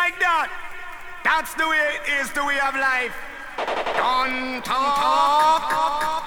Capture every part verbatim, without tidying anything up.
like that. That's the way it is, the way of life. Don't talk.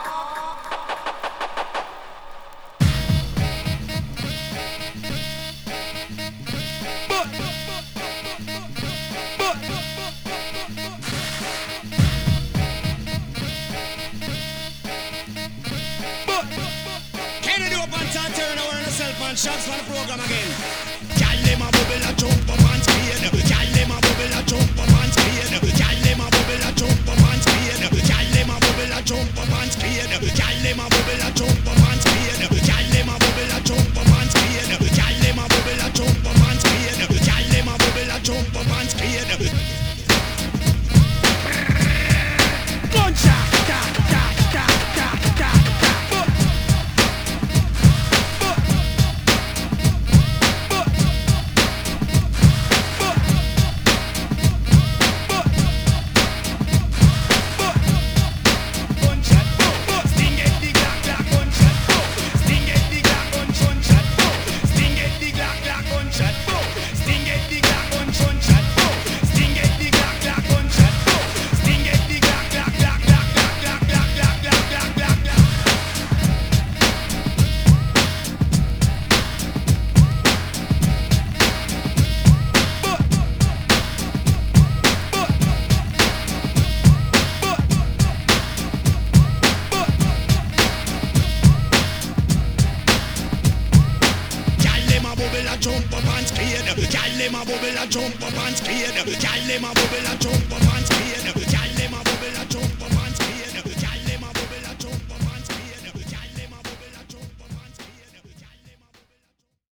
Shots for the program again. Gyal dem a bubble a jump up and scream. Gyal dem a bubble a jump up and scream. Gyal dem a bubble a jump up and scream. Gyal dem a bubble a jump up and scream. Gyal dem a bubble a jump up and scream. Gyal dem a bubble a jump up and scream. Gyal dem a bubble a jump up and scream. Gyal dem a bubble a jump up and scream. Gunshot. Jump up and skate. Gyal dem a bubble a jump up and skate. Gyal dem a bubble a jump up and skate. Gyal dem a